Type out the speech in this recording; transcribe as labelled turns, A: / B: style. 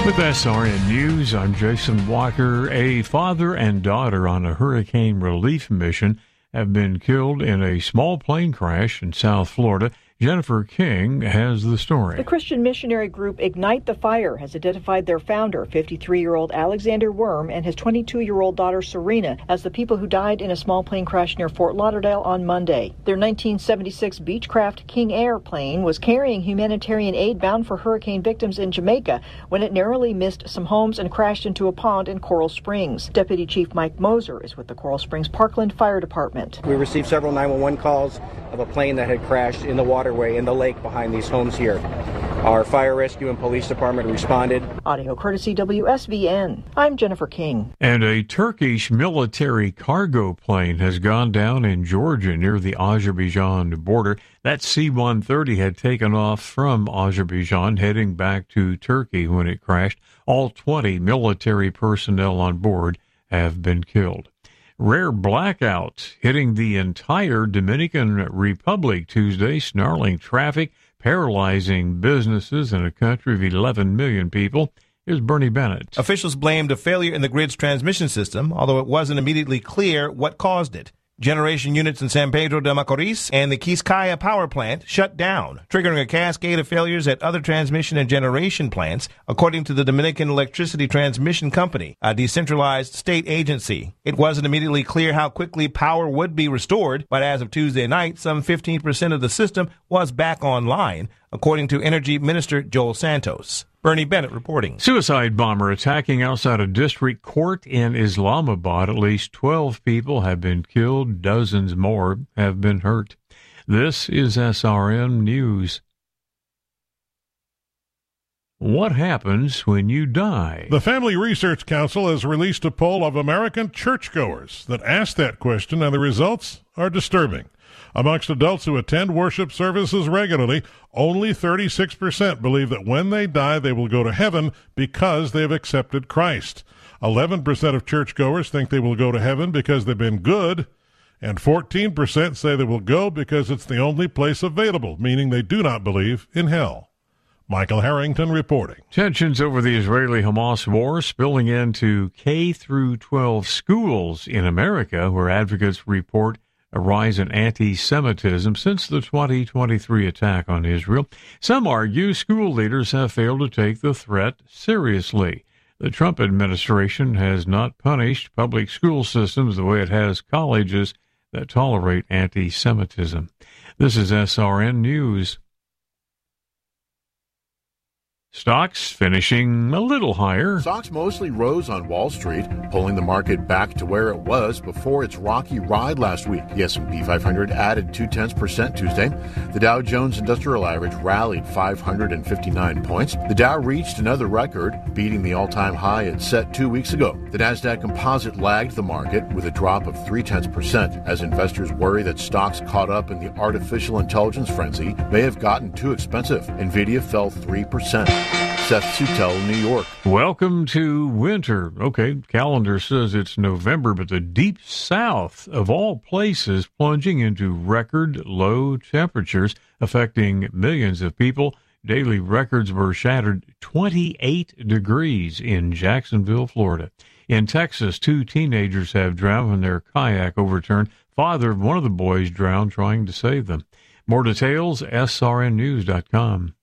A: With SRN News, I'm Jason Walker. A father and daughter on a hurricane relief mission have been killed in a small plane crash in South Florida. Jennifer King has the story.
B: The Christian missionary group Ignite the Fire has identified their founder, 53-year-old Alexander Worm, and his 22-year-old daughter Serena as the people who died in a small plane crash near Fort Lauderdale on Monday. Their 1976 Beechcraft King Air plane was carrying humanitarian aid bound for hurricane victims in Jamaica when it narrowly missed some homes and crashed into a pond in Coral Springs. Deputy Chief Mike Moser is with the Coral Springs Parkland Fire Department.
C: We received several 911 calls of a plane that had crashed in the waterway in the lake behind these homes here. Our fire rescue and police department responded.
B: Audio courtesy WSVN. I'm Jennifer King.
A: And a Turkish military cargo plane has gone down in Georgia near the Azerbaijan border. That C-130 had taken off from Azerbaijan heading back to Turkey when it crashed. All 20 military personnel on board have been killed. Rare blackouts hitting the entire Dominican Republic Tuesday, snarling traffic, paralyzing businesses in a country of 11 million people. Here's Bernie Bennett.
D: Officials blamed a failure in the grid's transmission system, although it wasn't immediately clear what caused it. Generation units in San Pedro de Macorís and the Quisqueya power plant shut down, triggering a cascade of failures at other transmission and generation plants, according to the Dominican Electricity Transmission Company, a decentralized state agency. It wasn't immediately clear how quickly power would be restored, but as of Tuesday night, some 15% of the system was back online, according to Energy Minister Joel Santos. Bernie Bennett reporting.
A: Suicide bomber attacking outside a district court in Islamabad. At least 12 people have been killed. Dozens more have been hurt. This is SRN News. What happens when you die?
E: The Family Research Council has released a poll of American churchgoers that asked that question, and the results are disturbing. Amongst adults who attend worship services regularly, only 36% believe that when they die, they will go to heaven because they have accepted Christ. 11% of churchgoers think they will go to heaven because they've been good, and 14% say they will go because it's the only place available, meaning they do not believe in hell. Michael Harrington reporting.
A: Tensions over the Israeli-Hamas war spilling into K-12 schools in America, where advocates report a rise in anti-Semitism since the 2023 attack on Israel. Some argue school leaders have failed to take the threat seriously. The Trump administration has not punished public school systems the way it has colleges that tolerate anti-Semitism. This is SRN News. Stocks finishing a little higher.
F: Stocks mostly rose on Wall Street, pulling the market back to where it was before its rocky ride last week. The S&P 500 added 0.2% Tuesday. The Dow Jones Industrial Average rallied 559 points. The Dow reached another record, beating the all-time high it set 2 weeks ago. The Nasdaq Composite lagged the market with a drop of 0.3% as investors worry that stocks caught up in the artificial intelligence frenzy may have gotten too expensive. Nvidia fell 3%. Seth Sutel, New York.
A: Welcome to winter. Okay, calendar says it's November, but the deep south of all places plunging into record low temperatures affecting millions of people. Daily records were shattered 28 degrees in Jacksonville, Florida. In Texas, 2 teenagers have drowned when their kayak overturned. Father of one of the boys drowned trying to save them. More details, srnnews.com.